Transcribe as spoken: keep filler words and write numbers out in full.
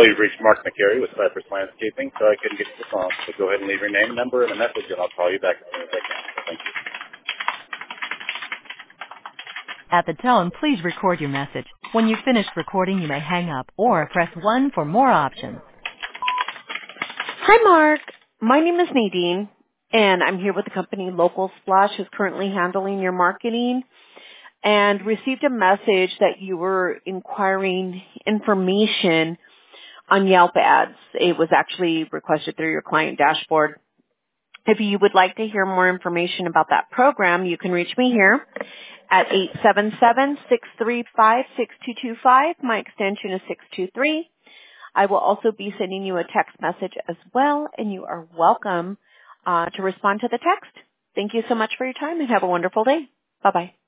Hello, you've reached Mark McCary with Cypress Landscaping. So I couldn't get to the phone, so go ahead and leave your name, number, and a message, and I'll call you back as soon as I can. Thank you. At the tone, please record your message. When you've finished recording, you may hang up or press one for more options. Hi, Mark. My name is Nadine, and I'm here with the company Local Splash, who's currently handling your marketing, and received a message that you were inquiring information on Yelp ads. It was actually requested through your client dashboard. If you would like to hear more information about that program, you can reach me here at eight seven seven, six three five, six two two five. My extension is six two three. I will also be sending you a text message as well, and you are welcome uh, to respond to the text. Thank you so much for your time, and have a wonderful day. Bye-bye.